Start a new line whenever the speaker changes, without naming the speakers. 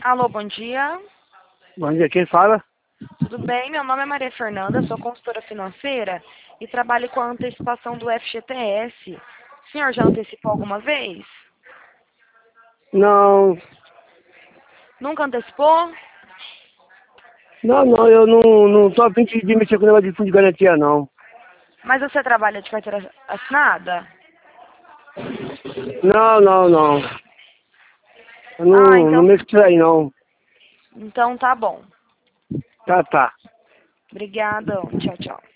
Alô, bom dia.
Bom dia, quem fala?
Tudo bem? Meu nome é Maria Fernanda, sou consultora financeira e trabalho com a antecipação do FGTS. O senhor já antecipou alguma vez?
Não,
Nunca antecipou?
não, eu não tô a fim de mexer com o negócio de fundo de garantia, não.
Mas você trabalha de carteira assinada?
Não. Eu
Ah,
não
então,
mexo com isso aí, não.
então tá bom.
Tá.
Obrigada. Tchau, tchau.